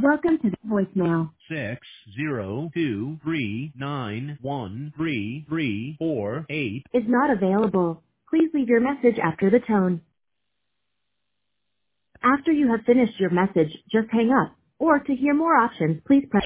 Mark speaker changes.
Speaker 1: Welcome to the voicemail.
Speaker 2: 602391334
Speaker 1: Is not available. Please leave your message after the tone. After you have finished your message, just hang up. Or to hear more options, please press